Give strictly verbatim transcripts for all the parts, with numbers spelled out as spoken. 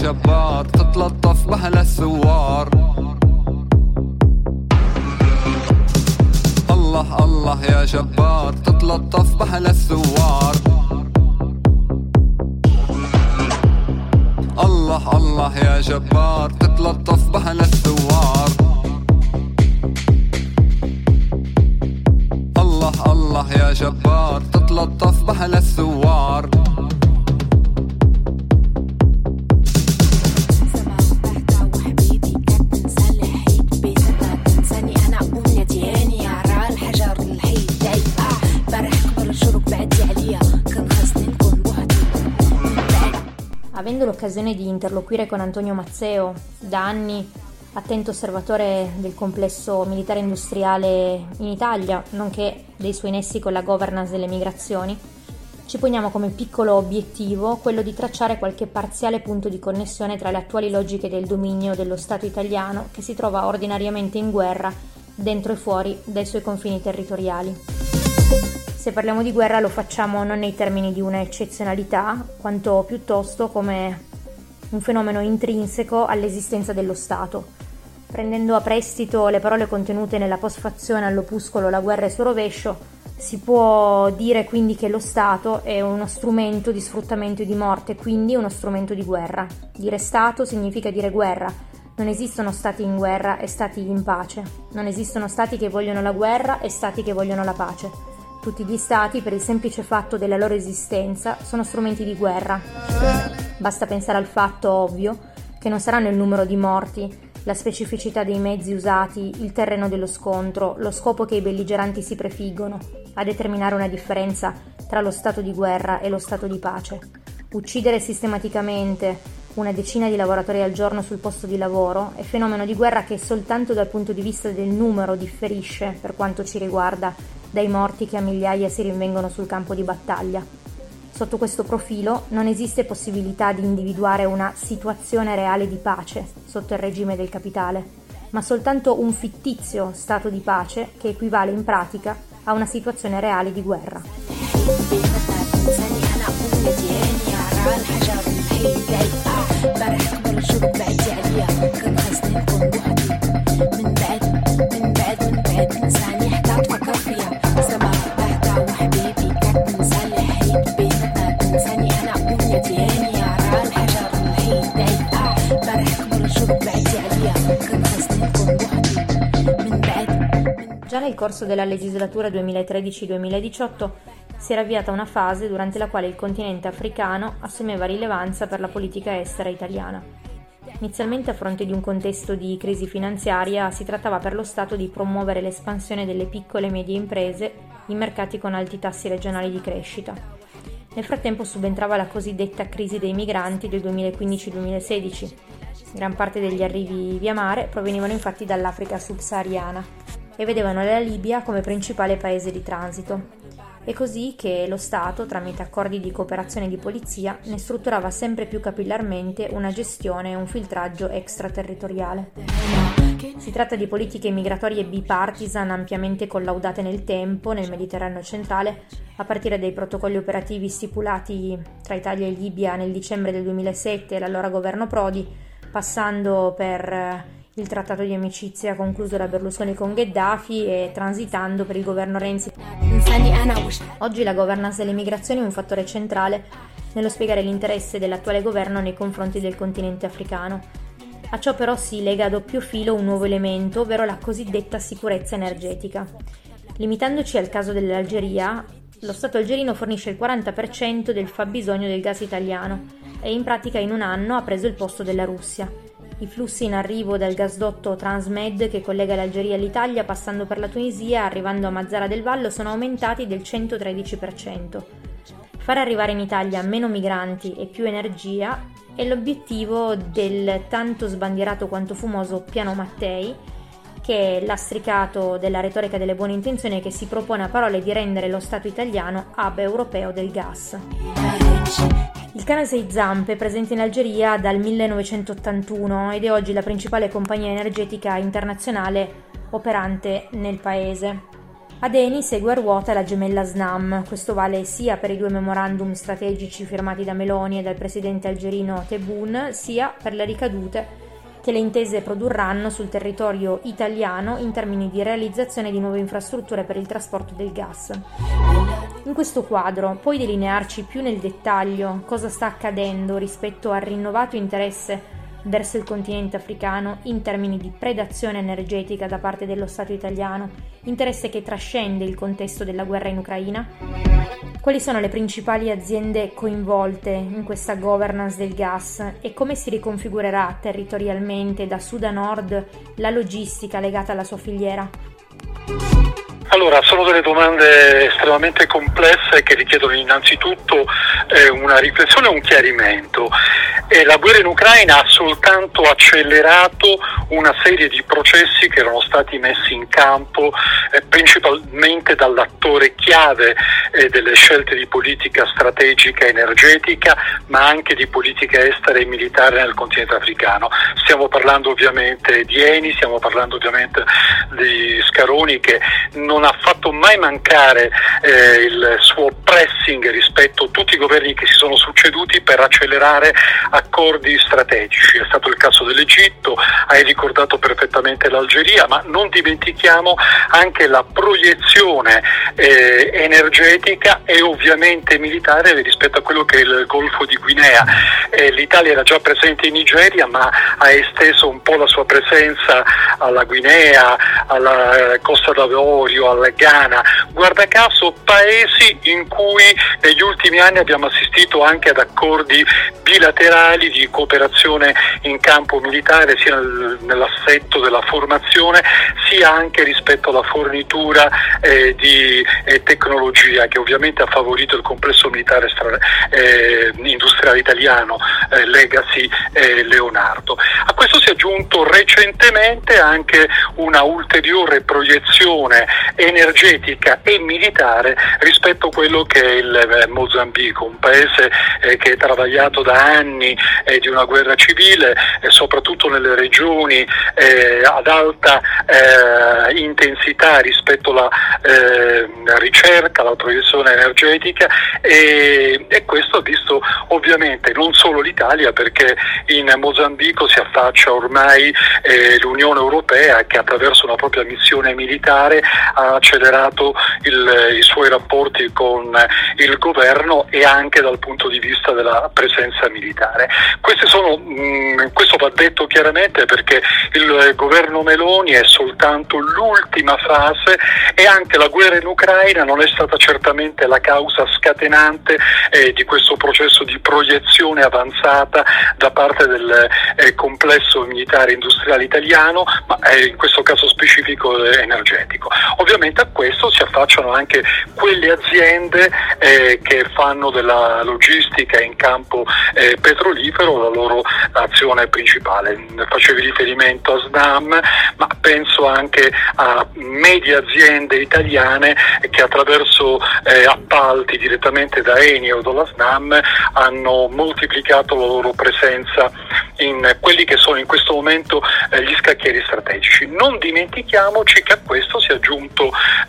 جبار تتلطف بأهل الثوار. الله الله يا جبار تتلطف بأهل الثوار. الله الله يا جبار تتلطف بأهل الثوار. الله الله يا جبار تتلطف بأهل الثوار. Avendo l'occasione di interloquire con Antonio Mazzeo, da anni attento osservatore del complesso militare industriale in Italia, nonché dei suoi nessi con la governance delle migrazioni, ci poniamo come piccolo obiettivo quello di tracciare qualche parziale punto di connessione tra le attuali logiche del dominio dello Stato italiano, che si trova ordinariamente in guerra dentro e fuori dai suoi confini territoriali. Se parliamo di guerra lo facciamo non nei termini di una eccezionalità, quanto piuttosto come un fenomeno intrinseco all'esistenza dello Stato. Prendendo a prestito le parole contenute nella postfazione all'opuscolo La guerra e il suo rovescio, si può dire quindi che lo Stato è uno strumento di sfruttamento e di morte, quindi uno strumento di guerra. Dire Stato significa dire guerra. Non esistono stati in guerra e stati in pace. Non esistono stati che vogliono la guerra e stati che vogliono la pace. Tutti gli stati, per il semplice fatto della loro esistenza, sono strumenti di guerra. Basta pensare al fatto ovvio che non saranno il numero di morti, la specificità dei mezzi usati, il terreno dello scontro, lo scopo che i belligeranti si prefiggono a determinare una differenza tra lo stato di guerra e lo stato di pace. Uccidere sistematicamente una decina di lavoratori al giorno sul posto di lavoro è fenomeno di guerra che soltanto dal punto di vista del numero differisce, per quanto ci riguarda, dai morti che a migliaia si rinvengono sul campo di battaglia. Sotto questo profilo non esiste possibilità di individuare una situazione reale di pace sotto il regime del capitale, ma soltanto un fittizio stato di pace che equivale in pratica a una situazione reale di guerra. Già nel corso della legislatura duemilatredici duemiladiciotto si era avviata una fase durante la quale il continente africano assumeva rilevanza per la politica estera italiana. Inizialmente, a fronte di un contesto di crisi finanziaria, si trattava per lo Stato di promuovere l'espansione delle piccole e medie imprese in mercati con alti tassi regionali di crescita. Nel frattempo subentrava la cosiddetta crisi dei migranti del duemilaquindici duemilasedici. Gran parte degli arrivi via mare provenivano infatti dall'Africa subsahariana e vedevano la Libia come principale paese di transito. È così che lo Stato, tramite accordi di cooperazione di polizia, ne strutturava sempre più capillarmente una gestione e un filtraggio extraterritoriale. Si tratta di politiche migratorie bipartisan ampiamente collaudate nel tempo nel Mediterraneo centrale, a partire dai protocolli operativi stipulati tra Italia e Libia nel dicembre del duemilasette e l'allora governo Prodi, passando per il trattato di amicizia concluso da Berlusconi con Gheddafi e transitando per il governo Renzi. Oggi la governance delle migrazioni è un fattore centrale nello spiegare l'interesse dell'attuale governo nei confronti del continente africano. A ciò però si lega a doppio filo un nuovo elemento, ovvero la cosiddetta sicurezza energetica. Limitandoci al caso dell'Algeria, lo Stato algerino fornisce il quaranta per cento del fabbisogno del gas italiano e in pratica in un anno ha preso il posto della Russia. I flussi in arrivo dal gasdotto Transmed che collega l'Algeria all'Italia passando per la Tunisia arrivando a Mazara del Vallo sono aumentati del centotredici per cento. Far arrivare in Italia meno migranti e più energia è l'obiettivo del tanto sbandierato quanto fumoso Piano Mattei, che è lastricato della retorica delle buone intenzioni che si propone a parole di rendere lo Stato italiano hub europeo del gas. Il cane a sei zampe è presente in Algeria dal millenovecentottantuno ed è oggi la principale compagnia energetica internazionale operante nel paese. Ad Eni segue a ruota la gemella Snam. Questo vale sia per i due memorandum strategici firmati da Meloni e dal presidente algerino Tebboune, sia per le ricadute che le intese produrranno sul territorio italiano in termini di realizzazione di nuove infrastrutture per il trasporto del gas. In questo quadro, puoi delinearci più nel dettaglio cosa sta accadendo rispetto al rinnovato interesse verso il continente africano in termini di predazione energetica da parte dello Stato italiano, interesse che trascende il contesto della guerra in Ucraina? Quali sono le principali aziende coinvolte in questa governance del gas e come si riconfigurerà territorialmente da sud a nord la logistica legata alla sua filiera? Allora, sono delle domande estremamente complesse che richiedono innanzitutto eh, una riflessione e un chiarimento. E la guerra in Ucraina ha soltanto accelerato una serie di processi che erano stati messi in campo eh, principalmente dall'attore chiave eh, delle scelte di politica strategica energetica, ma anche di politica estera e militare nel continente africano. Stiamo parlando ovviamente di Eni, stiamo parlando ovviamente di Scaroni, che non ha fatto mai mancare eh, il suo pressing rispetto a tutti i governi che si sono succeduti per accelerare accordi strategici. È stato il caso dell'Egitto, hai ricordato perfettamente l'Algeria, ma non dimentichiamo anche la proiezione eh, energetica e ovviamente militare rispetto a quello che è il Golfo di Guinea. Eh, L'Italia era già presente in Nigeria, ma ha esteso un po' la sua presenza alla Guinea, alla Costa d'Avorio, alla Ghana. Guarda caso paesi in cui negli ultimi anni abbiamo assistito anche ad accordi bilaterali di cooperazione in campo militare, sia nell'assetto della formazione sia anche rispetto alla fornitura eh, di eh, tecnologia, che ovviamente ha favorito il complesso militare stra- eh, industriale italiano, eh, Legacy e Leonardo. A questo si è aggiunto recentemente anche una ulteriore proiezione energetica e militare rispetto a quello che è il eh, Mozambico, un paese eh, che è travagliato da anni eh, di una guerra civile, eh, soprattutto nelle regioni eh, ad alta eh, intensità rispetto alla eh, ricerca, alla proiezione energetica, e, e questo ha visto ovviamente non solo l'Italia, perché in Mozambico si affaccia ormai eh, l'Unione Europea, che attraverso una propria missione militare ha accelerato il, i suoi rapporti con il governo e anche dal punto di vista della presenza militare. Queste sono, mh, questo va detto chiaramente, perché il governo Meloni è soltanto l'ultima fase e anche la guerra in Ucraina non è stata certamente la causa scatenante eh, di questo processo di proiezione avanzata da parte del eh, complesso militare industriale italiano, ma eh, in questo caso specifico eh, energetico. Ovviamente a questo si affacciano anche quelle aziende eh, che fanno della logistica in campo eh, petrolifero la loro azione principale. Facevi riferimento a Snam, ma penso anche a medie aziende italiane che attraverso eh, appalti direttamente da Eni o dalla Snam hanno moltiplicato la loro presenza in quelli che sono in questo momento eh, gli scacchieri strategici. Non dimentichiamoci che a questo si è aggiunto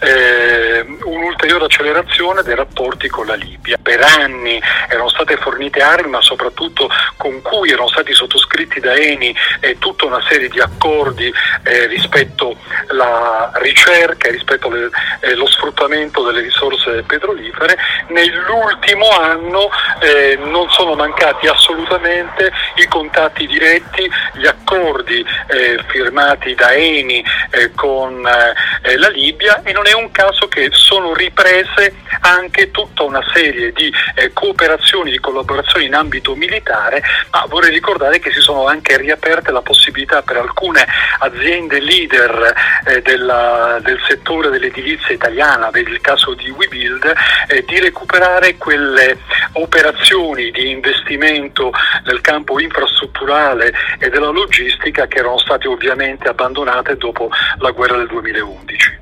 eh, un'ulteriore accelerazione dei rapporti con la Libia. Per anni erano state fornite armi, ma soprattutto con cui erano stati sottoscritti da Eni eh, tutta una serie di accordi eh, rispetto alla ricerca e rispetto allo eh, sfruttamento delle risorse petrolifere. Nell'ultimo anno eh, non sono mancati assolutamente i contatti diretti, gli accordi eh, firmati da Eni eh, con eh, la Libia, e non è un caso che sono riprese anche tutta una serie di eh, cooperazioni, di collaborazioni in ambito militare, ma vorrei ricordare che si sono anche riaperte la possibilità per alcune aziende leader eh, della, del settore dell'edilizia italiana, vedi il caso di WeBuild, eh, di recuperare quelle operazioni di investimento nel campo infrastrutturale e della logistica che erano state ovviamente abbandonate dopo la guerra del duemilaundici.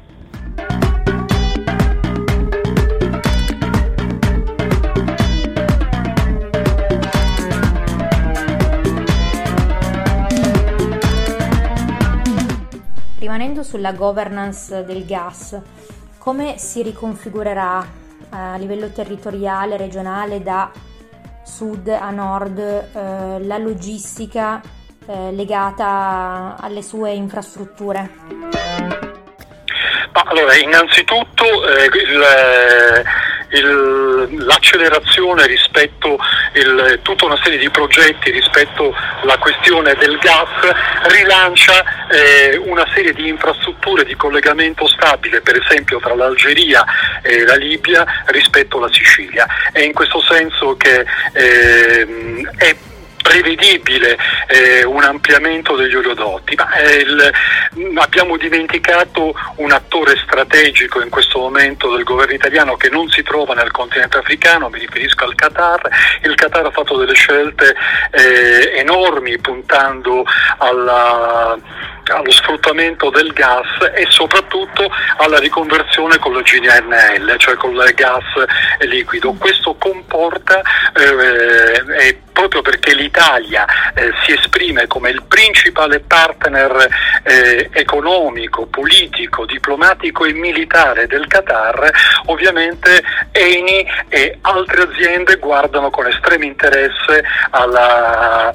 Rimanendo sulla governance del gas, come si riconfigurerà a livello territoriale, regionale, da sud a nord, eh, la logistica eh, legata alle sue infrastrutture? Ma allora, innanzitutto eh, il, il, l'accelerazione rispetto il, tutta una serie di progetti rispetto alla questione del gas rilancia eh, una serie di infrastrutture di collegamento stabile, per esempio tra l'Algeria e la Libia rispetto alla Sicilia. È in questo senso che eh, è prevedibile eh, un ampliamento degli oleodotti, ma eh, il, abbiamo dimenticato un attore strategico in questo momento del governo italiano che non si trova nel continente africano, mi riferisco al Qatar. Il Qatar ha fatto delle scelte eh, enormi puntando alla allo sfruttamento del gas e soprattutto alla riconversione con la G N L, cioè con il gas liquido. Questo comporta, eh, eh, proprio perché l'Italia eh, si esprime come il principale partner eh, economico, politico, diplomatico e militare del Qatar, ovviamente Eni e altre aziende guardano con estremo interesse alla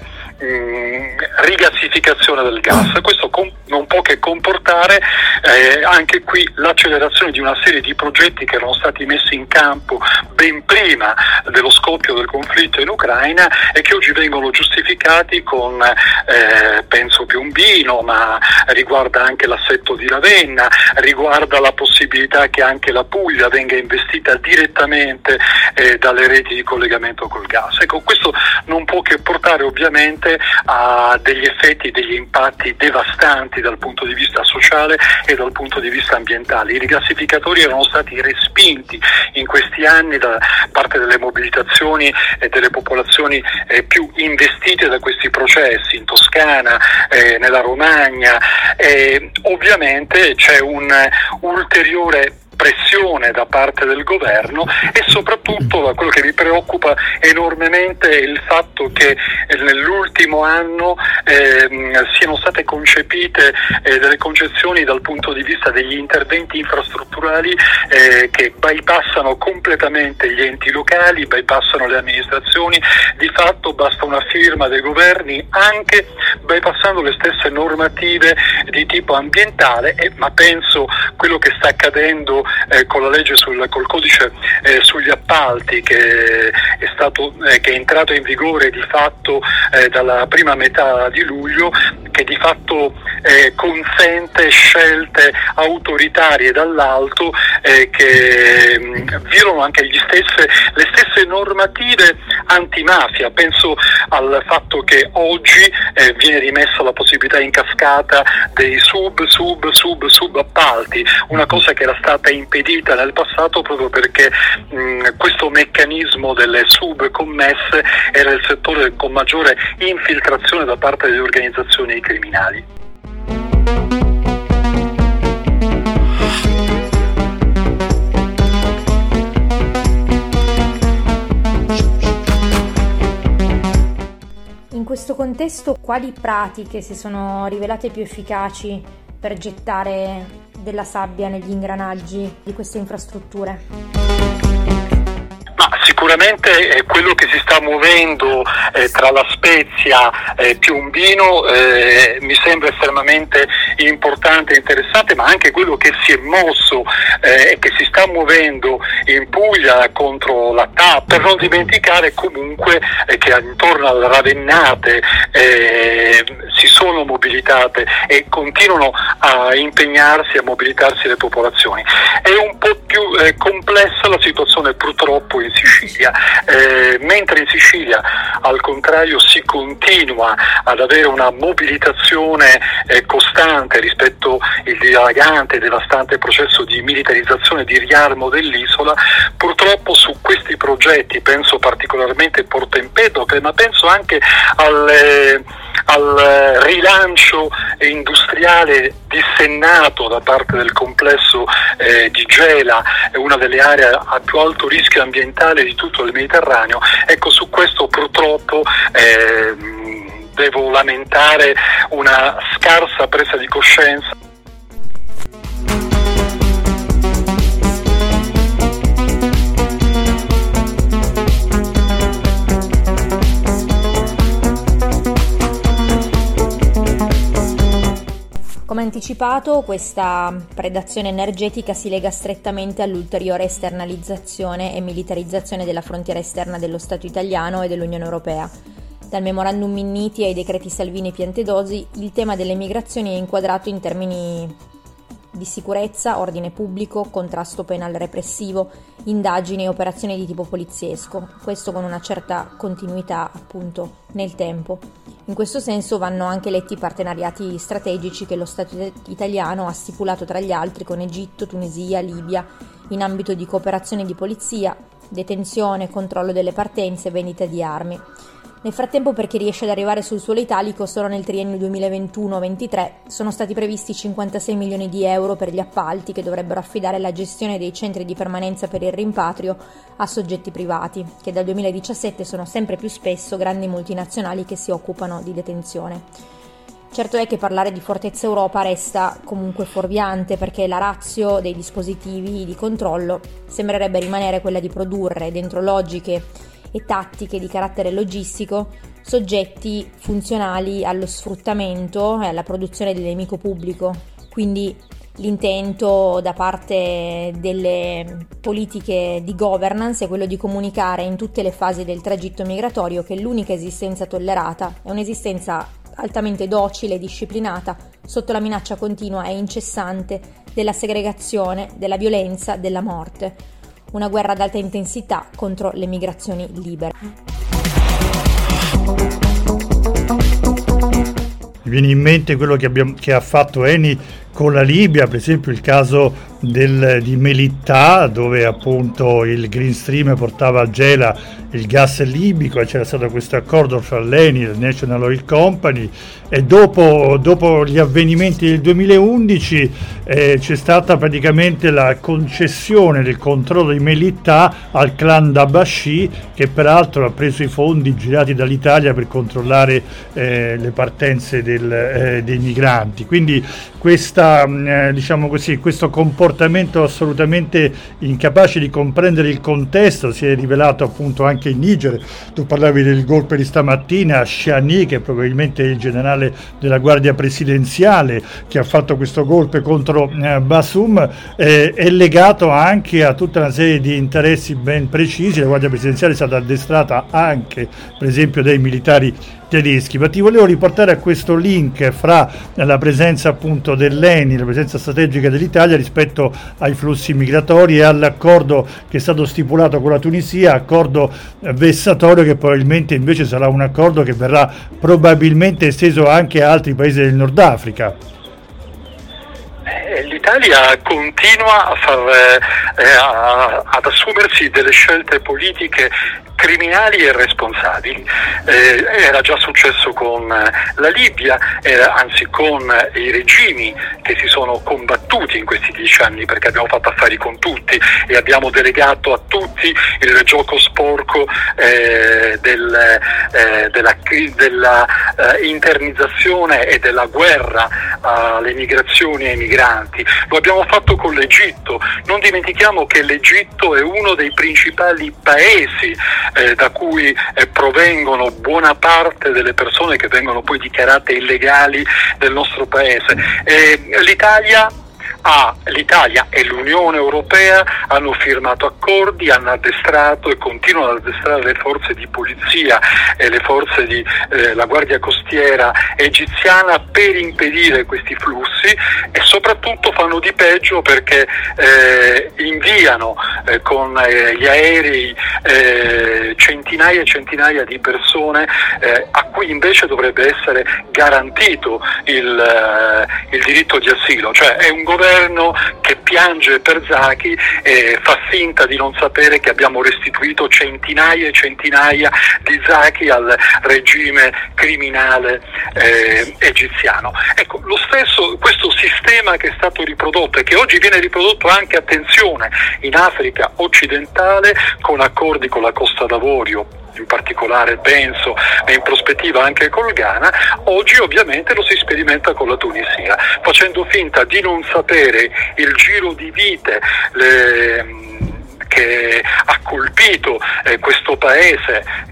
rigassificazione del gas. Questo com- non può che comportare eh, anche qui l'accelerazione di una serie di progetti che erano stati messi in campo ben prima dello scoppio del conflitto in Ucraina e che oggi vengono giustificati con eh, penso Piombino, ma riguarda anche l'assetto di Ravenna, riguarda la possibilità che anche la Puglia venga investita direttamente eh, dalle reti di collegamento col gas. Ecco, questo non può che portare ovviamente ha degli effetti, degli impatti devastanti dal punto di vista sociale e dal punto di vista ambientale. I rigassificatori erano stati respinti in questi anni da parte delle mobilitazioni e delle popolazioni eh, più investite da questi processi, in Toscana, eh, nella Romagna. Eh, ovviamente c'è un ulteriore pressione da parte del governo e soprattutto quello che mi preoccupa enormemente è il fatto che nell'ultimo anno eh, siano state concepite eh, delle concezioni dal punto di vista degli interventi infrastrutturali eh, che bypassano completamente gli enti locali, bypassano le amministrazioni. Di fatto basta una firma dei governi, anche bypassando le stesse normative di tipo ambientale, eh, ma penso quello che sta accadendo Eh, con la legge sul col codice eh, sugli appalti che è stato eh, che è entrato in vigore di fatto eh, dalla prima metà di luglio, che di fatto eh, consente scelte autoritarie dall'alto eh, che mh, violano anche gli stesse, le stesse normative antimafia. Penso al fatto che oggi eh, viene rimessa la possibilità in cascata dei sub, sub, sub, sub appalti, una cosa che era stata impedita nel passato proprio perché mh, questo meccanismo delle sub commesse era il settore con maggiore infiltrazione da parte delle organizzazioni criminali. In questo contesto, quali pratiche si sono rivelate più efficaci per gettare della sabbia negli ingranaggi di queste infrastrutture? Ma sicuramente eh, quello che si sta muovendo eh, tra La Spezia e Piombino eh, mi sembra estremamente importante e interessante, ma anche quello che si è mosso e eh, che si sta muovendo in Puglia contro la T A P, per non dimenticare comunque eh, che intorno alle Ravennate eh, si sono mobilitate e continuano a impegnarsi, a mobilitarsi le popolazioni. È un po' più eh, complessa la situazione purtroppo in Sicilia, eh, mentre in Sicilia al contrario si continua ad avere una mobilitazione eh, costante rispetto al dilagante e devastante processo di militarizzazione e di riarmo dell'isola. Purtroppo su questi progetti, penso particolarmente a Porto Empedocle, ma penso anche al, al rilancio industriale dissennato da parte del complesso eh, di Gela, una delle aree a più alto rischio ambientale di tutto il Mediterraneo. Ecco, su questo purtroppo eh, devo lamentare una scarsa presa di coscienza. anticipato, questa predazione energetica si lega strettamente all'ulteriore esternalizzazione e militarizzazione della frontiera esterna dello Stato italiano e dell'Unione Europea. Dal memorandum Minniti ai decreti Salvini e Piantedosi, il tema delle migrazioni è inquadrato in termini di sicurezza, ordine pubblico, contrasto penale repressivo, indagini e operazioni di tipo poliziesco, questo con una certa continuità appunto nel tempo. In questo senso vanno anche letti i partenariati strategici che lo Stato italiano ha stipulato tra gli altri con Egitto, Tunisia, Libia, in ambito di cooperazione di polizia, detenzione, controllo delle partenze e vendita di armi. Nel frattempo, per chi riesce ad arrivare sul suolo italico, solo nel triennio duemilaventuno ventitré sono stati previsti cinquantasei milioni di euro per gli appalti che dovrebbero affidare la gestione dei centri di permanenza per il rimpatrio a soggetti privati, che dal duemiladiciassette sono sempre più spesso grandi multinazionali che si occupano di detenzione. Certo è che parlare di Fortezza Europa resta comunque fuorviante, perché la ratio dei dispositivi di controllo sembrerebbe rimanere quella di produrre, dentro logiche e tattiche di carattere logistico, soggetti funzionali allo sfruttamento e alla produzione del nemico pubblico. Quindi l'intento da parte delle politiche di governance è quello di comunicare in tutte le fasi del tragitto migratorio che l'unica esistenza tollerata è un'esistenza altamente docile e disciplinata sotto la minaccia continua e incessante della segregazione, della violenza, della morte. Una guerra ad alta intensità contro le migrazioni libere. Mi viene in mente quello che, abbiamo, che ha fatto Eni con la Libia, per esempio il caso del, di Melità, dove appunto il Green Stream portava a Gela il gas libico e c'era stato questo accordo fra l'Eni e il National Oil Company, e dopo, dopo gli avvenimenti del duemilaundici eh, c'è stata praticamente la concessione del controllo di Melità al clan Dabashi, che peraltro ha preso i fondi girati dall'Italia per controllare eh, le partenze del, eh, dei migranti. Quindi questa, eh, diciamo così, questo comportamento assolutamente incapace di comprendere il contesto si è rivelato appunto anche in Niger. Tu parlavi del golpe di stamattina, Chiani, che probabilmente è il generale della guardia presidenziale che ha fatto questo golpe contro eh, Basum, eh, è legato anche a tutta una serie di interessi ben precisi. La guardia presidenziale è stata addestrata anche per esempio dai militari tedeschi. Ma ti volevo riportare a questo link fra la presenza appunto dell'Eni, la presenza strategica dell'Italia rispetto ai flussi migratori e all'accordo che è stato stipulato con la Tunisia, accordo vessatorio che probabilmente invece sarà un accordo che verrà probabilmente esteso anche a altri paesi del Nord Africa. L'Italia continua a far, eh, a, ad assumersi delle scelte politiche criminali e responsabili. Eh, era già successo con la Libia, era, anzi con i regimi che si sono combattuti in questi dieci anni, perché abbiamo fatto affari con tutti e abbiamo delegato a tutti il gioco sporco eh, del, eh, della, della eh, internizzazione e della guerra alle migrazioni e ai migranti. Lo abbiamo fatto con l'Egitto. Non dimentichiamo che l'Egitto è uno dei principali paesi eh, da cui eh, provengono buona parte delle persone che vengono poi dichiarate illegali del nostro paese. Eh, L'Italia Ah, l'Italia e l'Unione Europea hanno firmato accordi, hanno addestrato e continuano ad addestrare le forze di polizia e le forze di eh, la Guardia Costiera egiziana per impedire questi flussi, e soprattutto fanno di peggio perché eh, inviano eh, con eh, gli aerei eh, centinaia e centinaia di persone eh, a cui invece dovrebbe essere garantito il, eh, il diritto di asilo. Cioè è un governo che piange per Zaki e fa finta di non sapere che abbiamo restituito centinaia e centinaia di Zaki al regime criminale eh, egiziano. Ecco, lo stesso, questo sistema che è stato riprodotto e che oggi viene riprodotto anche, attenzione, in Africa occidentale con accordi con la Costa d'Avorio, in particolare penso, e in prospettiva anche col Ghana, oggi ovviamente lo si sperimenta con la Tunisia, facendo finta di non sapere il giro di vite le, che ha colpito eh, questo paese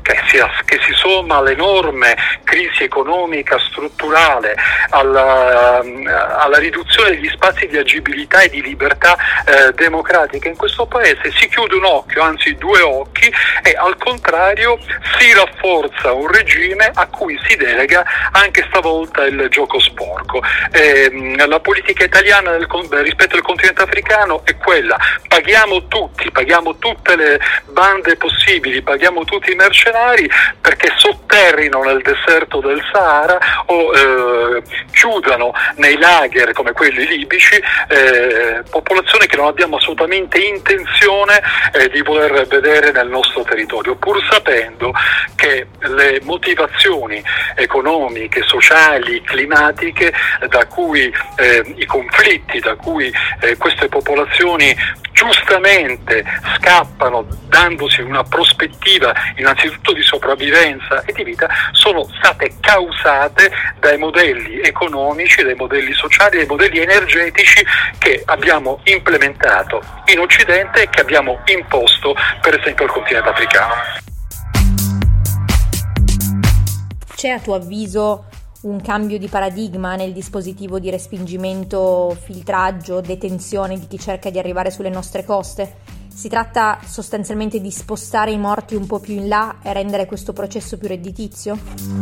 che si, che si somma all'enorme crisi economica strutturale, alla, alla riduzione degli spazi di agibilità e di libertà eh, democratica in questo paese, si chiude un occhio, anzi due occhi, e al contrario si rafforza un regime a cui si delega anche stavolta il gioco sporco. Eh, la politica italiana del, rispetto al continente africano è quella: paghiamo tutti, paghiamo tutte le bande possibili, paghiamo tutti i mercenari perché sotterrino nel deserto del Sahara o eh, chiudano nei lager come quelli libici eh, popolazioni che non abbiamo assolutamente intenzione eh, di voler vedere nel nostro territorio, pur sapendo che le motivazioni economiche, sociali, climatiche da cui eh, i conflitti, da cui eh, queste popolazioni giustamente scappano dandosi una prospettiva innanzitutto di sopravvivenza e di vita, sono state causate dai modelli economici, dai modelli sociali, dai modelli energetici che abbiamo implementato in Occidente e che abbiamo imposto per esempio al continente africano. C'è a tuo avviso un cambio di paradigma nel dispositivo di respingimento, filtraggio, detenzione di chi cerca di arrivare sulle nostre coste? Si tratta sostanzialmente di spostare i morti un po' più in là e rendere questo processo più redditizio?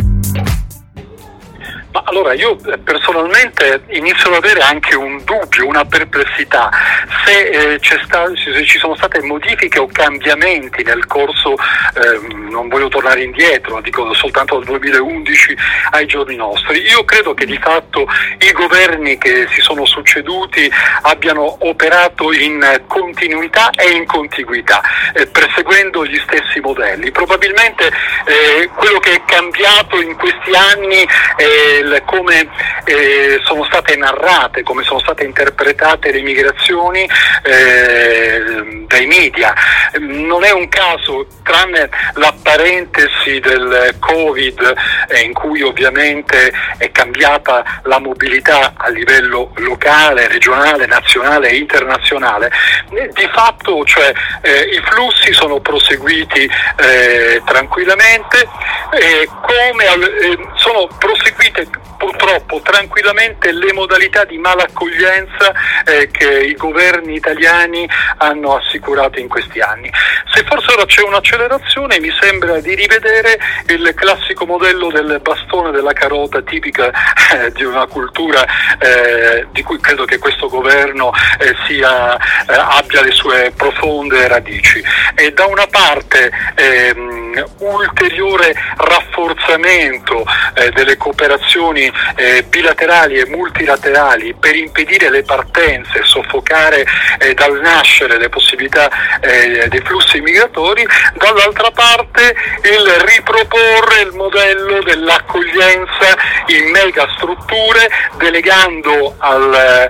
Ma allora io personalmente inizio ad avere anche un dubbio, una perplessità se, eh, c'è sta, se ci sono state modifiche o cambiamenti nel corso, eh, non voglio tornare indietro, dico soltanto dal duemilaundici ai giorni nostri. Io credo che di fatto i governi che si sono succeduti abbiano operato in continuità e in contiguità, eh, perseguendo gli stessi modelli. Probabilmente eh, quello che è cambiato in questi anni è come eh, sono state narrate, come sono state interpretate le migrazioni eh, dai media. Non è un caso, tranne la parentesi del Covid, eh, in cui ovviamente è cambiata la mobilità a livello locale, regionale, nazionale e internazionale, eh, di fatto cioè, eh, i flussi sono proseguiti eh, tranquillamente, eh, come eh, sono proseguite purtroppo tranquillamente le modalità di malaccoglienza eh, che i governi italiani hanno assicurato in questi anni. Se forse ora c'è un'accelerazione, mi sembra di rivedere il classico modello del bastone della carota tipica eh, di una cultura eh, di cui credo che questo governo eh, sia, eh, abbia le sue profonde radici. E da una parte ehm, ulteriore rafforzamento eh, delle cooperazioni Eh, bilaterali e multilaterali per impedire le partenze, soffocare eh, dal nascere le possibilità eh, dei flussi migratori, dall'altra parte il riproporre il modello dell'accoglienza in megastrutture, delegando al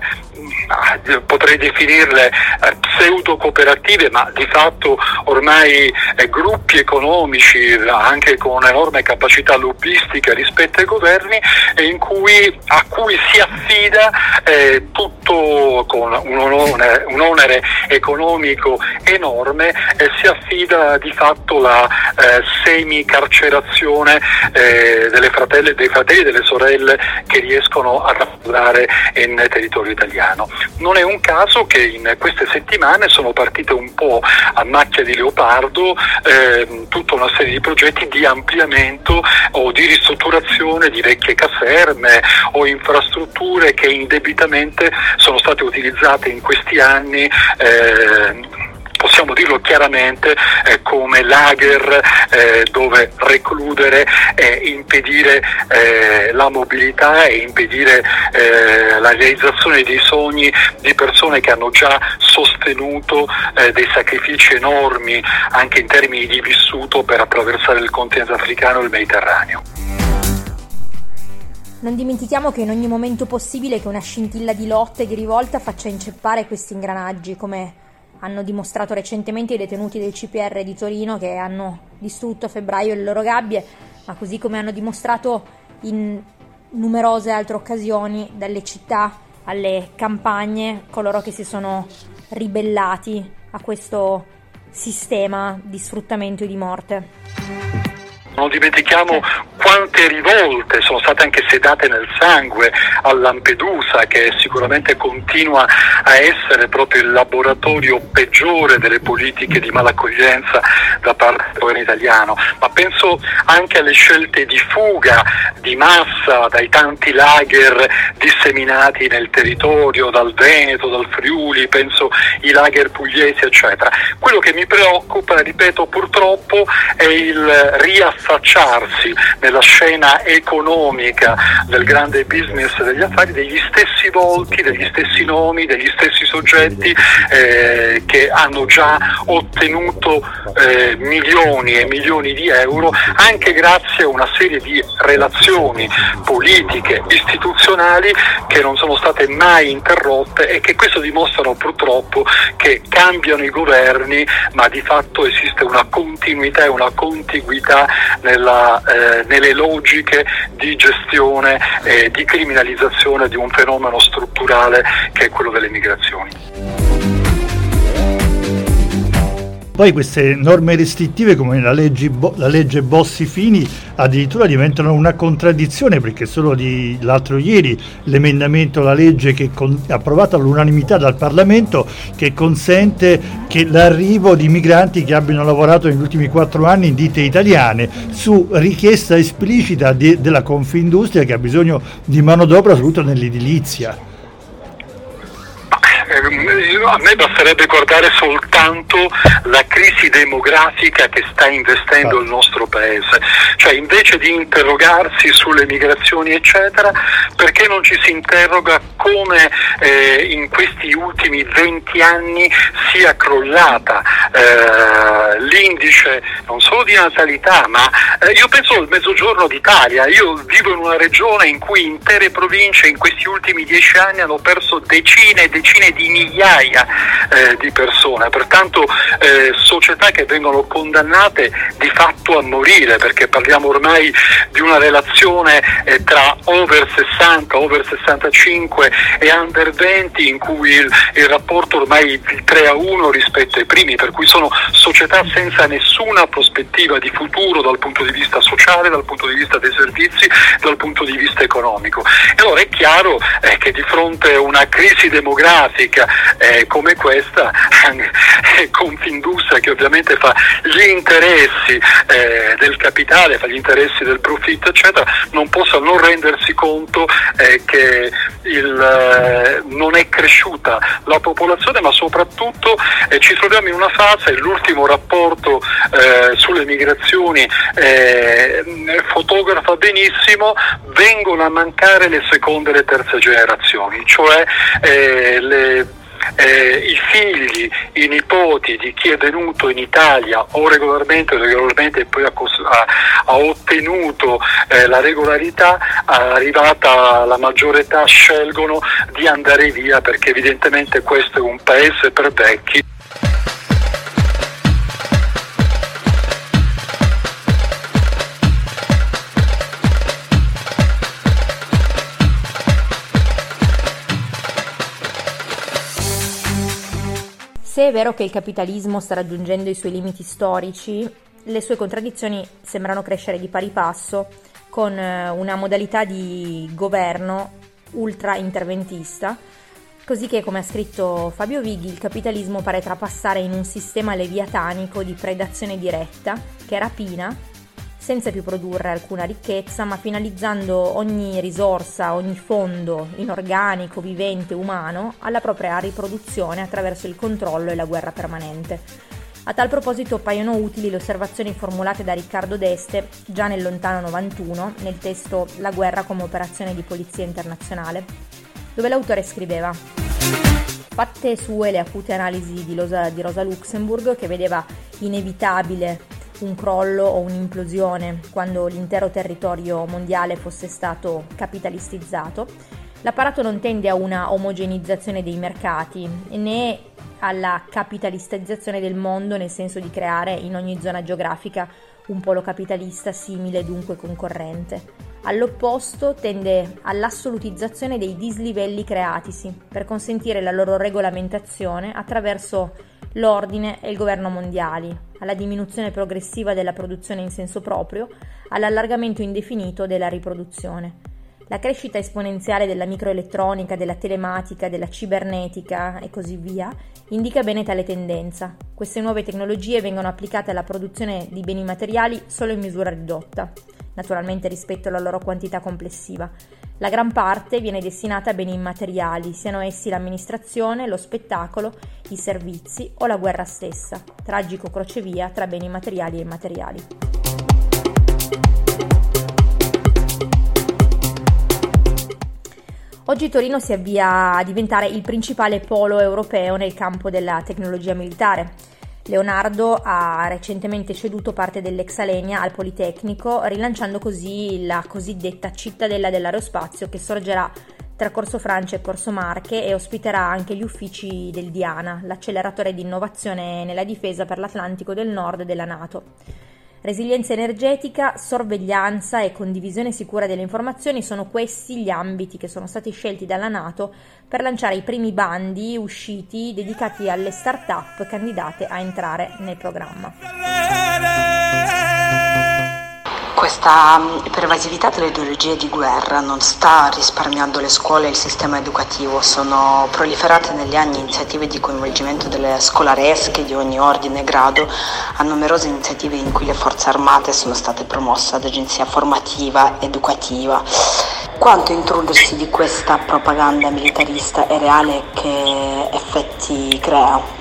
potrei definirle eh, pseudo cooperative, ma di fatto ormai eh, gruppi economici anche con enorme capacità lobbistica rispetto ai governi, e in cui, a cui si affida eh, tutto con un onere, un onere economico enorme, e si affida di fatto la eh, semi-carcerazione eh, delle fratelle, dei fratelli e delle sorelle che riescono ad approdare in territorio italiano. Non è un caso che in queste settimane sono partite un po' a macchia di leopardo eh, tutta una serie di progetti di ampliamento o di ristrutturazione di vecchie caserme o infrastrutture che indebitamente sono state utilizzate in questi anni, eh, possiamo dirlo chiaramente, eh, come lager eh, dove recludere e impedire eh, la mobilità e impedire eh, la realizzazione dei sogni di persone che hanno già sostenuto eh, dei sacrifici enormi anche in termini di vissuto per attraversare il continente africano e il Mediterraneo. Non dimentichiamo che in ogni momento possibile che una scintilla di lotta e di rivolta faccia inceppare questi ingranaggi, come hanno dimostrato recentemente i detenuti del C P R di Torino, che hanno distrutto a febbraio le loro gabbie, ma così come hanno dimostrato in numerose altre occasioni, dalle città alle campagne, coloro che si sono ribellati a questo sistema di sfruttamento e di morte. Non dimentichiamo quante rivolte sono state anche sedate nel sangue a Lampedusa, che sicuramente continua a essere proprio il laboratorio peggiore delle politiche di malaccoglienza da parte del governo italiano, ma penso anche alle scelte di fuga di massa dai tanti lager disseminati nel territorio, dal Veneto, dal Friuli, penso i lager pugliesi, eccetera. Quello che mi preoccupa, ripeto, purtroppo è il riaffacciarsi nella scena economica del grande business degli affari degli stessi volti, degli stessi nomi, degli stessi soggetti eh, che hanno già ottenuto eh, milioni e milioni di euro anche grazie a una serie di relazioni politiche, istituzionali che non sono state mai interrotte e che questo dimostrano purtroppo che cambiano i governi, ma di fatto esiste una continuità e una contiguità nella, eh, nelle logiche di gestione e di criminalizzazione di un fenomeno strutturale che è quello delle migrazioni. Poi queste norme restrittive come la legge, la legge Bossi-Fini addirittura diventano una contraddizione, perché solo di l'altro ieri l'emendamento alla legge che con, approvata all'unanimità dal Parlamento, che consente che l'arrivo di migranti che abbiano lavorato negli ultimi quattro anni in ditte italiane su richiesta esplicita di, della Confindustria, che ha bisogno di manodopera soprattutto nell'edilizia. A me basterebbe guardare soltanto la crisi demografica che sta investendo il nostro paese, cioè invece di interrogarsi sulle migrazioni eccetera, perché non ci si interroga come eh, in questi ultimi venti anni sia crollata eh, l'indice non solo di natalità, ma eh, io penso al mezzogiorno d'Italia. Io vivo in una regione in cui intere province in questi ultimi dieci anni hanno perso decine e decine di migliaia eh, di persone, pertanto eh, società che vengono condannate di fatto a morire, perché parliamo ormai di una relazione eh, tra over sessanta, over sessantacinque e under venti, in cui il, il rapporto ormai è di tre a uno rispetto ai primi, per cui sono società senza nessuna prospettiva di futuro dal punto di vista sociale, dal punto di vista dei servizi, dal punto di vista economico. E allora è chiaro eh, che di fronte a una crisi demografica eh, come questa, eh, Confindustria, che ovviamente fa gli interessi eh, del capitale, fa gli interessi del profitto eccetera, non possa non rendersi conto eh, che il, eh, non è cresciuta la popolazione, ma soprattutto eh, ci troviamo in una fase, l'ultimo rapporto eh, sulle migrazioni eh, fotografa benissimo, vengono a mancare le seconde e le terze generazioni, cioè eh, le Eh, i figli, i nipoti di chi è venuto in Italia o regolarmente o regolarmente e poi ha, ha, ha ottenuto eh, la regolarità, arrivata alla maggiore età scelgono di andare via, perché evidentemente questo è un paese per vecchi. Se è vero che il capitalismo sta raggiungendo i suoi limiti storici, le sue contraddizioni sembrano crescere di pari passo con una modalità di governo ultra interventista, così che, come ha scritto Fabio Vighi, il capitalismo pare trapassare in un sistema leviatanico di predazione diretta che rapina senza più produrre alcuna ricchezza, ma finalizzando ogni risorsa, ogni fondo inorganico, vivente, umano alla propria riproduzione attraverso il controllo e la guerra permanente. A tal proposito paiono utili le osservazioni formulate da Riccardo D'Este già nel lontano novantuno, nel testo La guerra come operazione di polizia internazionale, dove l'autore scriveva: fatte sue le acute analisi di Rosa, di Rosa Luxemburg, che vedeva inevitabile un crollo o un'implosione quando l'intero territorio mondiale fosse stato capitalistizzato, l'apparato non tende a una omogenizzazione dei mercati né alla capitalistizzazione del mondo, nel senso di creare in ogni zona geografica un polo capitalista simile, dunque concorrente. All'opposto tende all'assolutizzazione dei dislivelli creatisi per consentire la loro regolamentazione attraverso l'ordine e il governo mondiali, alla diminuzione progressiva della produzione in senso proprio, all'allargamento indefinito della riproduzione. La crescita esponenziale della microelettronica, della telematica, della cibernetica e così via indica bene tale tendenza. Queste nuove tecnologie vengono applicate alla produzione di beni materiali solo in misura ridotta, naturalmente rispetto alla loro quantità complessiva. La gran parte viene destinata a beni immateriali, siano essi l'amministrazione, lo spettacolo, i servizi o la guerra stessa, tragico crocevia tra beni materiali e immateriali. Oggi Torino si avvia a diventare il principale polo europeo nel campo della tecnologia militare. Leonardo ha recentemente ceduto parte dell'ex Alenia al Politecnico, rilanciando così la cosiddetta cittadella dell'aerospazio che sorgerà tra Corso Francia e Corso Marche e ospiterà anche gli uffici del DIANA, l'acceleratore di innovazione nella difesa per l'Atlantico del Nord della NATO. Resilienza energetica, sorveglianza e condivisione sicura delle informazioni sono questi gli ambiti che sono stati scelti dalla NATO per lanciare i primi bandi usciti dedicati alle start-up candidate a entrare nel programma. Questa pervasività delle ideologie di guerra non sta risparmiando le scuole e il sistema educativo. Sono proliferate negli anni iniziative di coinvolgimento delle scolaresche di ogni ordine e grado a numerose iniziative in cui le forze armate sono state promosse ad agenzia formativa educativa. Quanto intrudersi di questa propaganda militarista è reale e che effetti crea?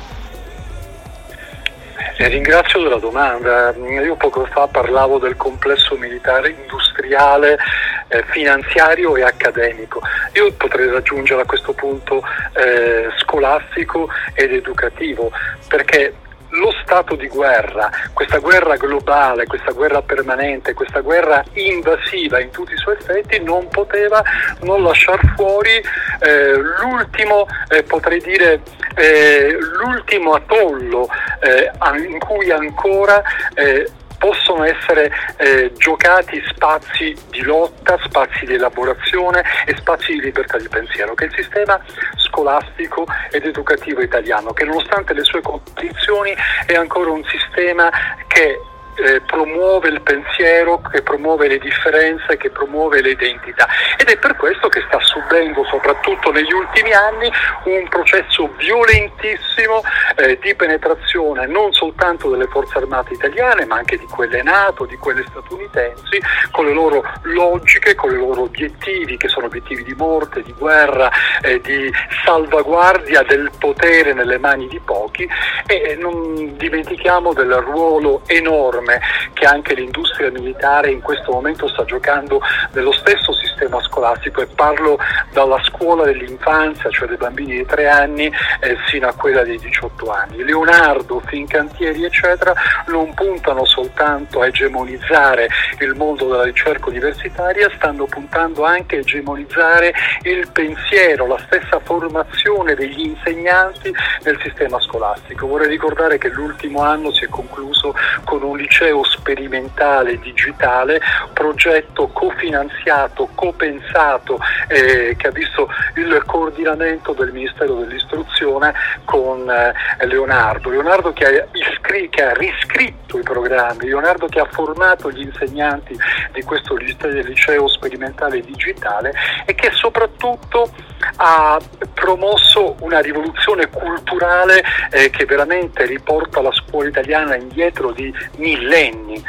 Eh, ringrazio della domanda. Io poco fa parlavo del complesso militare industriale, eh, finanziario e accademico. Io potrei raggiungere a questo punto eh, scolastico ed educativo, perché lo stato di guerra, questa guerra globale, questa guerra permanente, questa guerra invasiva in tutti i suoi effetti non poteva non lasciar fuori eh, l'ultimo, eh, potrei dire, eh, l'ultimo atollo eh, in cui ancora eh, possono essere eh, giocati spazi di lotta, spazi di elaborazione e spazi di libertà di pensiero, che è il sistema scolastico ed educativo italiano, che nonostante le sue contraddizioni è ancora un sistema che Eh, promuove il pensiero, che promuove le differenze, che promuove le identità, ed è per questo che sta subendo soprattutto negli ultimi anni un processo violentissimo eh, di penetrazione non soltanto delle forze armate italiane ma anche di quelle NATO, di quelle statunitensi, con le loro logiche, con i loro obiettivi che sono obiettivi di morte, di guerra, eh, di salvaguardia del potere nelle mani di pochi, e non dimentichiamo del ruolo enorme che anche l'industria militare in questo momento sta giocando nello stesso sistema scolastico, e parlo dalla scuola dell'infanzia, cioè dei bambini di tre anni eh, fino a quella dei diciotto anni. Leonardo, Fincantieri eccetera non puntano soltanto a egemonizzare il mondo della ricerca universitaria, stanno puntando anche a egemonizzare il pensiero, la stessa formazione degli insegnanti nel sistema scolastico. Vorrei ricordare che l'ultimo anno si è concluso con un liceo sperimentale digitale, progetto cofinanziato, copensato, eh, che ha visto il coordinamento del Ministero dell'Istruzione con eh, Leonardo. Leonardo che ha, iscri- che ha riscritto i programmi, Leonardo che ha formato gli insegnanti di questo liceo sperimentale digitale, e che soprattutto ha promosso una rivoluzione culturale eh, che veramente riporta la scuola italiana indietro di millenni.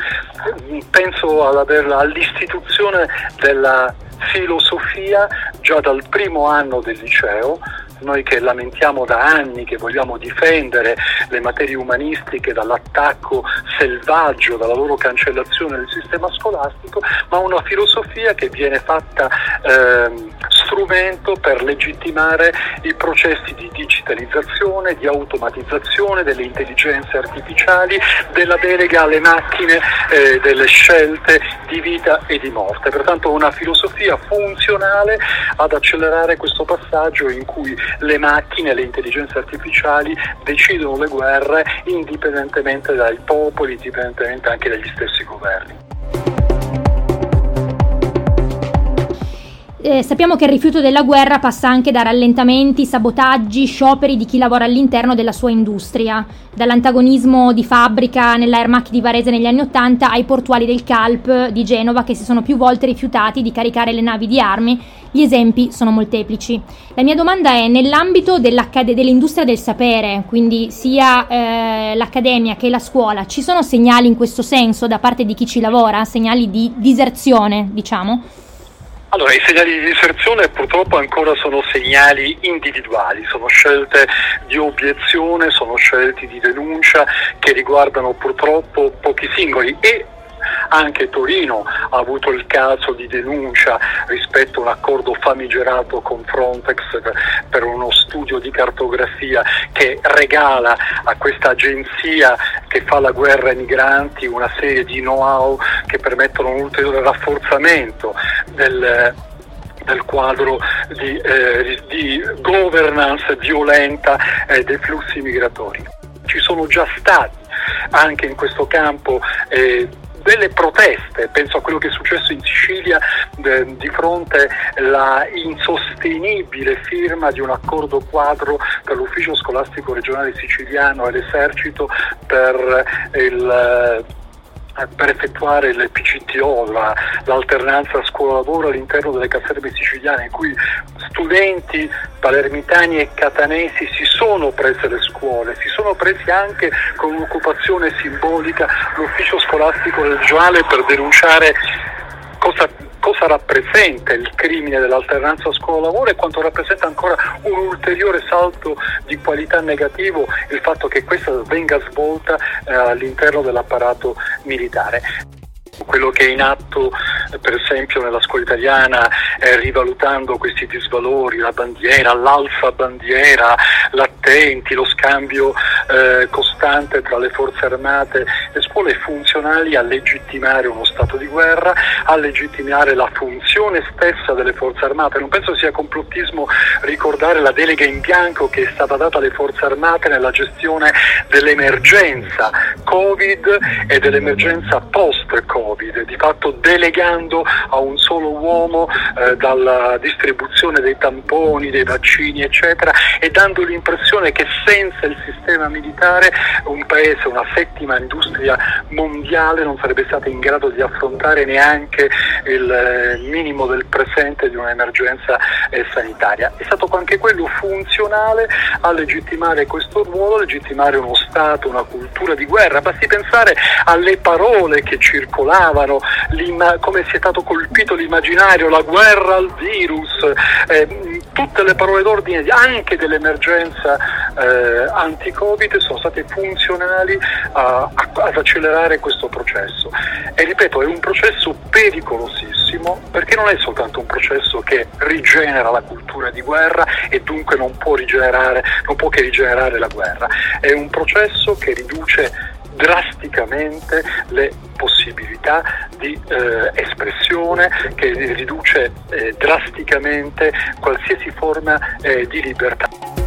Penso ad aver, all'istituzione della filosofia già dal primo anno del liceo. Noi che lamentiamo da anni, che vogliamo difendere le materie umanistiche dall'attacco selvaggio, dalla loro cancellazione del sistema scolastico, ma una filosofia che viene fatta eh, strumento per legittimare i processi di digitalizzazione, di automatizzazione, delle intelligenze artificiali, della delega alle macchine, eh, delle scelte di vita e di morte. Pertanto una filosofia funzionale ad accelerare questo passaggio in cui le macchine, le intelligenze artificiali decidono le guerre indipendentemente dai popoli, indipendentemente anche dagli stessi governi. Eh, sappiamo che il rifiuto della guerra passa anche da rallentamenti, sabotaggi, scioperi di chi lavora all'interno della sua industria, dall'antagonismo di fabbrica nell'Aermac di Varese negli anni Ottanta ai portuali del Calp di Genova che si sono più volte rifiutati di caricare le navi di armi. Gli esempi sono molteplici. La mia domanda è: nell'ambito dell'industria del sapere, quindi sia eh, l'accademia che la scuola, ci sono segnali in questo senso da parte di chi ci lavora, segnali di diserzione, diciamo? Allora, i segnali di diserzione purtroppo ancora sono segnali individuali, sono scelte di obiezione, sono scelte di denuncia che riguardano purtroppo pochi singoli, e anche Torino ha avuto il caso di denuncia rispetto a un accordo famigerato con Frontex per uno studio di cartografia che regala a questa agenzia che fa la guerra ai migranti una serie di know-how che permettono un ulteriore rafforzamento del del quadro di, eh, di governance violenta eh, dei flussi migratori. Ci sono già stati anche in questo campo eh, delle proteste, penso a quello che è successo in Sicilia eh, di fronte alla insostenibile firma di un accordo quadro per l'ufficio scolastico regionale siciliano e l'esercito per il per effettuare il P C T O, la, l'alternanza scuola-lavoro all'interno delle caserme siciliane, in cui studenti palermitani e catanesi si sono prese le scuole, si sono presi anche con un'occupazione simbolica l'ufficio scolastico regionale per denunciare cosa cosa rappresenta il crimine dell'alternanza scuola-lavoro e quanto rappresenta ancora un ulteriore salto di qualità negativo il fatto che questa venga svolta eh, all'interno dell'apparato militare. Quello che è in atto per esempio nella scuola italiana, eh, rivalutando questi disvalori, la bandiera, l'alza bandiera, l'attenti, lo scambio eh, costante tra le forze armate, le scuole funzionali a legittimare uno stato di guerra, a legittimare la funzione stessa delle forze armate. Non penso sia complottismo ricordare la delega in bianco che è stata data alle forze armate nella gestione dell'emergenza Covid e dell'emergenza post-Covid, di fatto delegando a un solo uomo eh, dalla distribuzione dei tamponi, dei vaccini eccetera, e dando l'impressione che senza il sistema militare un paese, una settima industria mondiale non sarebbe stato in grado di affrontare neanche il eh, minimo del presente di un'emergenza eh, sanitaria. È stato anche quello funzionale a legittimare questo ruolo, legittimare uno Stato, una cultura di guerra. Basti pensare alle parole che circolavano, come si è stato colpito l'immaginario, la guerra al virus, eh, tutte le parole d'ordine anche dell'emergenza eh, anti-Covid sono state funzionali a, a, ad accelerare questo processo. E ripeto, è un processo pericolosissimo perché non è soltanto un processo che rigenera la cultura di guerra e dunque non può rigenerare, non può che rigenerare la guerra, è un processo che riduce drasticamente le possibilità di eh, espressione, che riduce eh, drasticamente qualsiasi forma eh, di libertà.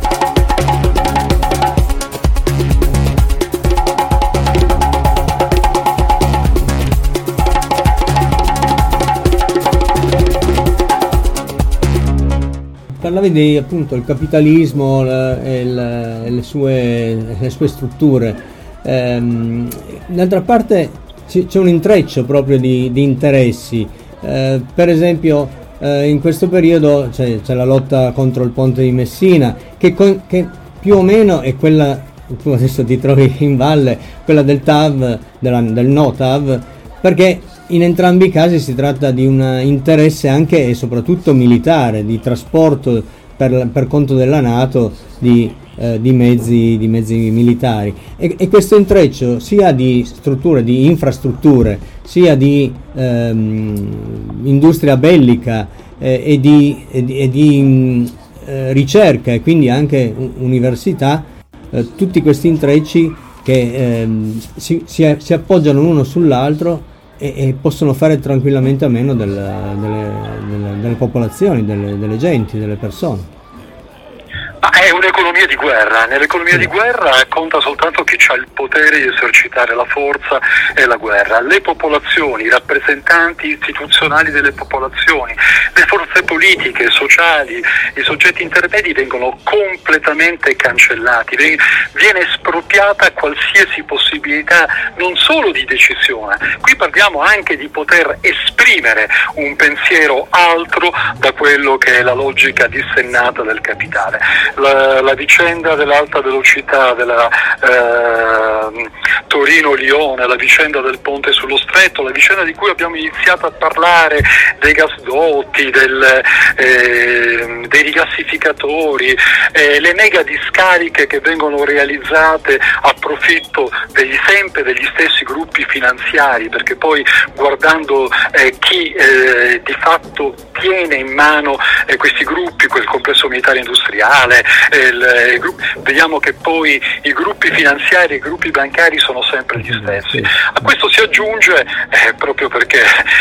Parlavi di appunto il capitalismo e le, le, sue, le sue strutture. Ehm, d'altra parte c'è un intreccio proprio di, di interessi, eh, per esempio eh, in questo periodo c'è, c'è la lotta contro il ponte di Messina che, con, che più o meno è quella, tu adesso ti trovi in valle, quella del T A V, della, del no T A V, perché in entrambi i casi si tratta di un interesse anche e soprattutto militare, di trasporto per, per conto della NATO di Eh, di mezzi di mezzi militari e, e questo intreccio sia di strutture, di infrastrutture, sia di ehm, industria bellica eh, e di, e di, e di mh, eh, ricerca e quindi anche università, eh, tutti questi intrecci che ehm, si, si, si appoggiano l'uno sull'altro e, e possono fare tranquillamente a meno del, delle, delle, delle popolazioni, delle, delle genti, delle persone. Ma è un'economia di guerra, nell'economia di guerra conta soltanto chi ha il potere di esercitare la forza e la guerra. Le popolazioni, i rappresentanti istituzionali delle popolazioni, le forze politiche, sociali, i soggetti intermedi vengono completamente cancellati, viene espropriata qualsiasi possibilità non solo di decisione, qui parliamo anche di poter esprimere un pensiero altro da quello che è la logica dissennata del capitale. La, la vicenda dell'alta velocità, della eh, Torino-Lione, la vicenda del ponte sullo stretto, la vicenda di cui abbiamo iniziato a parlare, dei gasdotti, del, eh, dei rigassificatori, eh, le mega discariche che vengono realizzate a profitto degli, sempre degli stessi gruppi finanziari, perché poi guardando eh, chi eh, di fatto tiene in mano eh, questi gruppi, quel complesso militare industriale, il, gruppi, vediamo che poi i gruppi finanziari e i gruppi bancari sono sempre gli stessi. A questo si aggiunge, eh, proprio perché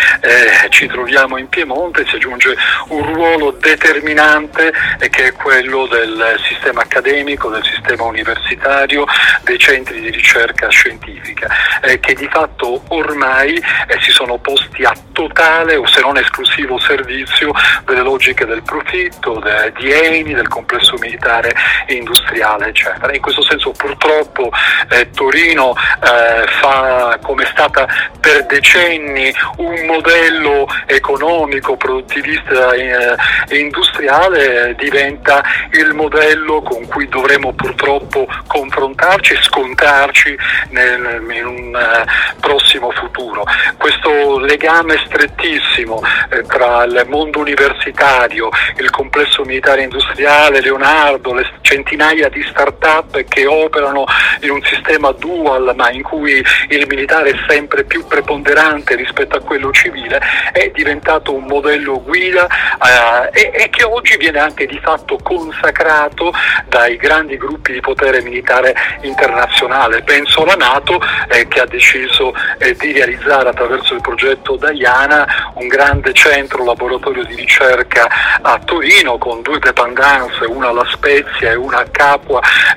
eh, ci troviamo in Piemonte, si aggiunge un ruolo determinante eh, che è quello del sistema accademico, del sistema universitario, dei centri di ricerca scientifica, eh, che di fatto ormai eh, si sono posti a totale o se non esclusivo servizio delle logiche del profitto, de, di Eni, del complesso militare e industriale, eccetera. In questo senso purtroppo eh, Torino eh, fa, come è stata per decenni, un modello economico, produttivista e eh, industriale, diventa il modello con cui dovremo purtroppo confrontarci e scontrarci nel, in un uh, prossimo futuro. Questo legame strettissimo eh, tra il mondo universitario, il complesso militare industriale, Leonardo, le centinaia di start-up che operano in un sistema dual, ma in cui il militare è sempre più preponderante rispetto a quello civile, è diventato un modello guida eh, e, e che oggi viene anche di fatto consacrato dai grandi gruppi di potere militare internazionale. Penso alla NATO eh, che ha deciso eh, di realizzare attraverso il progetto Diana un grande centro laboratorio di ricerca a Torino con due dépendance, una alla Spezia e una a Capua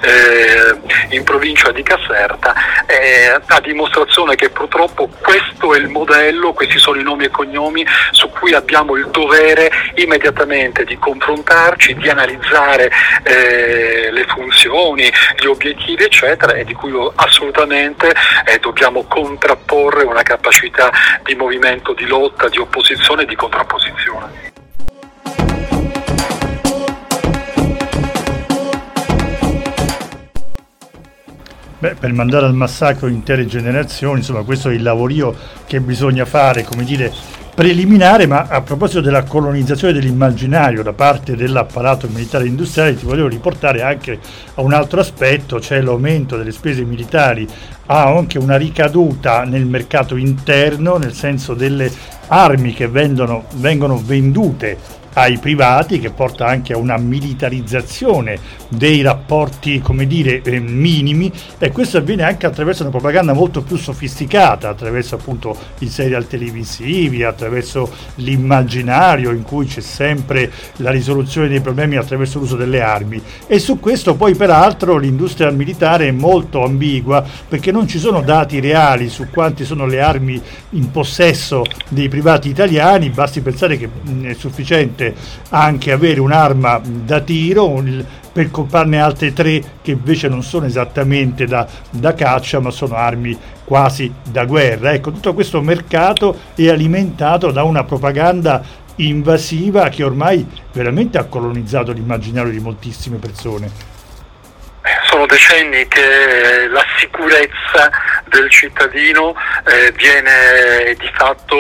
eh, in provincia di Caserta, eh, a dimostrazione che purtroppo questo è il modello, questi sono i nomi e cognomi su cui abbiamo il dovere immediatamente di confrontarci, di analizzare eh, le funzioni, gli obiettivi eccetera, e di cui assolutamente eh, dobbiamo contrapporre una capacità di movimento, di lotta, di opposizione e di contrapposizione. Beh, per mandare al massacro intere generazioni, insomma, questo è il lavorio che bisogna fare, come dire, preliminare. Ma a proposito della colonizzazione dell'immaginario da parte dell'apparato militare industriale, ti volevo riportare anche a un altro aspetto, cioè l'aumento delle spese militari ha anche una ricaduta nel mercato interno, nel senso delle armi che vendono, vengono vendute ai privati, che porta anche a una militarizzazione dei rapporti, come dire, eh, minimi, e questo avviene anche attraverso una propaganda molto più sofisticata, attraverso appunto i serial televisivi, attraverso l'immaginario in cui c'è sempre la risoluzione dei problemi attraverso l'uso delle armi. E su questo poi peraltro l'industria militare è molto ambigua, perché non ci sono dati reali su quanti sono le armi in possesso dei privati italiani. Basti pensare che è sufficiente anche avere un'arma da tiro per comprarne altre tre che invece non sono esattamente da, da caccia, ma sono armi quasi da guerra. Ecco, tutto questo mercato è alimentato da una propaganda invasiva che ormai veramente ha colonizzato l'immaginario di moltissime persone. Sono decenni che la sicurezza del cittadino eh, viene di fatto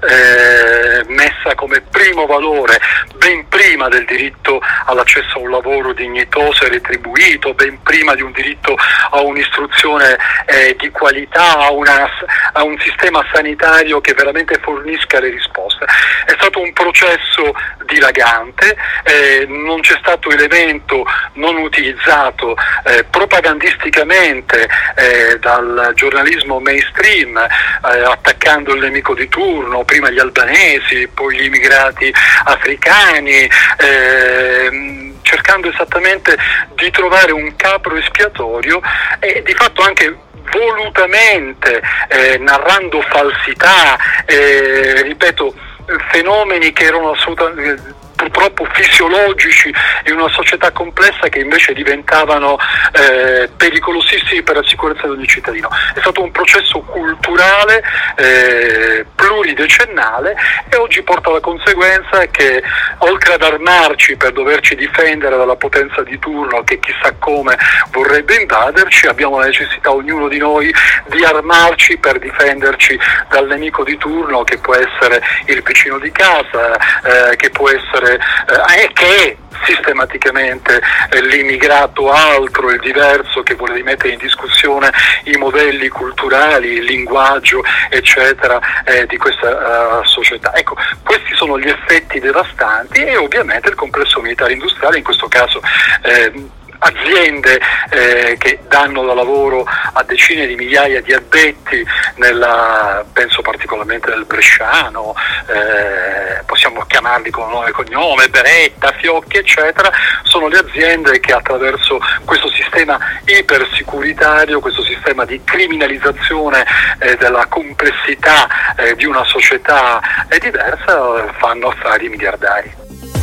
eh, messa come primo valore, ben prima del diritto all'accesso a un lavoro dignitoso e retribuito, ben prima di un diritto a un'istruzione eh, di qualità, a, una, a un sistema sanitario che veramente fornisca le risposte. È stato un processo dilagante, eh, non c'è stato elemento non utilizzato eh, propagandisticamente eh, dal giornalismo mainstream, eh, attaccando il nemico di turno, prima gli albanesi, poi gli immigrati africani. Eh, cercando esattamente di trovare un capro espiatorio e di fatto anche volutamente eh, narrando falsità, eh, ripeto, fenomeni che erano assolutamente purtroppo fisiologici in una società complessa, che invece diventavano eh, pericolosissimi per la sicurezza di ogni cittadino. È stato un processo culturale eh, pluridecennale, e oggi porta alla conseguenza che, oltre ad armarci per doverci difendere dalla potenza di turno che chissà come vorrebbe invaderci, abbiamo la necessità, ognuno di noi, di armarci per difenderci dal nemico di turno, che può essere il vicino di casa, eh, che può essere eh, che è sistematicamente eh, l'immigrato altro, il diverso, che vuole rimettere in discussione i modelli culturali, il linguaggio, eccetera, eh, di questa uh, società. Ecco, questi sono gli effetti devastanti, e ovviamente il complesso militare industriale, in questo caso eh, aziende eh, che danno da lavoro a decine di migliaia di addetti, nella, penso particolarmente nel bresciano, eh, possiamo chiamarli con nome e cognome, Beretta, Fiocchi, eccetera, sono le aziende che attraverso questo sistema ipersicuritario, questo sistema di criminalizzazione eh, della complessità eh, di una società eh, diversa, fanno affari miliardari.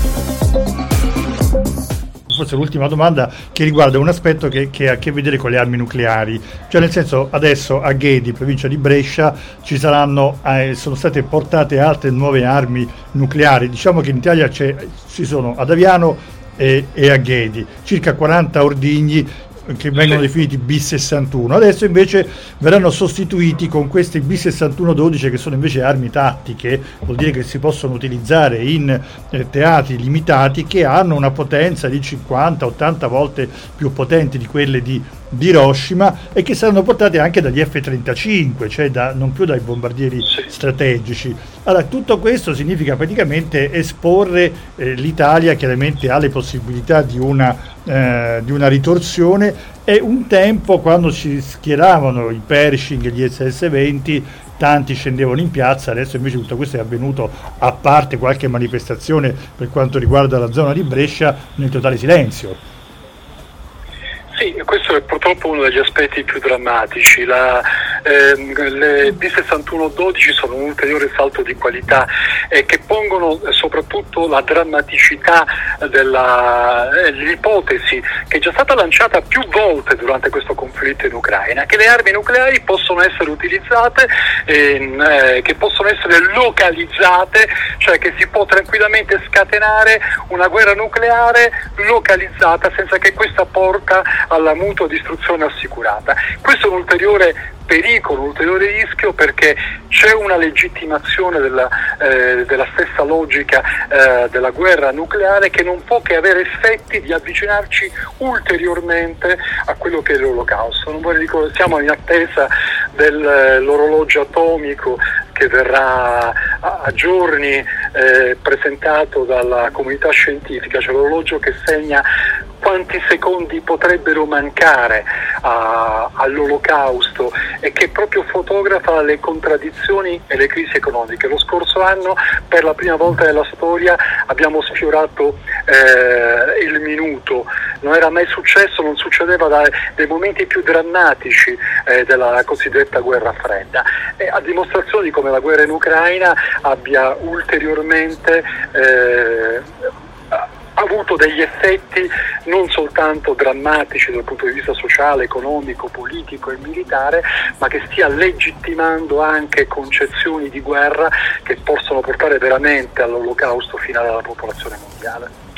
Forse l'ultima domanda, che riguarda un aspetto che, che ha a che vedere con le armi nucleari, cioè nel senso, adesso a Ghedi, provincia di Brescia, ci saranno eh, sono state portate altre nuove armi nucleari. Diciamo che in Italia c'è, ci sono ad Aviano e, e a Ghedi circa quaranta ordigni che vengono definiti B sessantuno. Adesso invece verranno sostituiti con questi B sessantuno dodici, che sono invece armi tattiche, vuol dire che si possono utilizzare in eh, teatri limitati, che hanno una potenza di cinquanta ottanta volte più potenti di quelle di, di Hiroshima, e che saranno portate anche dagli F trentacinque, cioè da, non più dai bombardieri strategici. Allora, tutto questo significa praticamente esporre eh, l'Italia chiaramente alle possibilità di una Eh, di una ritorsione. E un tempo, quando si schieravano i Pershing e gli S S venti, tanti scendevano in piazza. Adesso invece tutto questo è avvenuto, a parte qualche manifestazione per quanto riguarda la zona di Brescia, nel totale silenzio. Sì, questo è purtroppo uno degli aspetti più drammatici. La, ehm, le B sessantuno dodici sono un ulteriore salto di qualità eh, che pongono eh, soprattutto la drammaticità dell'ipotesi eh, che è già stata lanciata più volte durante questo conflitto in Ucraina, che le armi nucleari possono essere utilizzate, eh, che possono essere localizzate, cioè che si può tranquillamente scatenare una guerra nucleare localizzata senza che questa porta alla mutua distruzione assicurata. Questo è un ulteriore pericolo, un ulteriore rischio, perché c'è una legittimazione della, eh, della stessa logica eh, della guerra nucleare, che non può che avere effetti di avvicinarci ulteriormente a quello che è l'Olocausto. Non vorrei ricordare, siamo in attesa dell'orologio atomico che verrà a, a giorni eh, presentato dalla comunità scientifica, cioè l'orologio che segna quanti secondi potrebbero mancare a, all'Olocausto, e che proprio fotografa le contraddizioni e le crisi economiche. Lo scorso anno, per la prima volta nella storia, abbiamo sfiorato eh, il minuto. Non era mai successo, non succedeva dai, dai momenti più drammatici eh, della cosiddetta guerra fredda, e a dimostrazione di come la guerra in Ucraina abbia ulteriormente eh, avuto degli effetti non soltanto drammatici dal punto di vista sociale, economico, politico e militare, ma che stia legittimando anche concezioni di guerra che possono portare veramente all'olocausto finale della popolazione mondiale.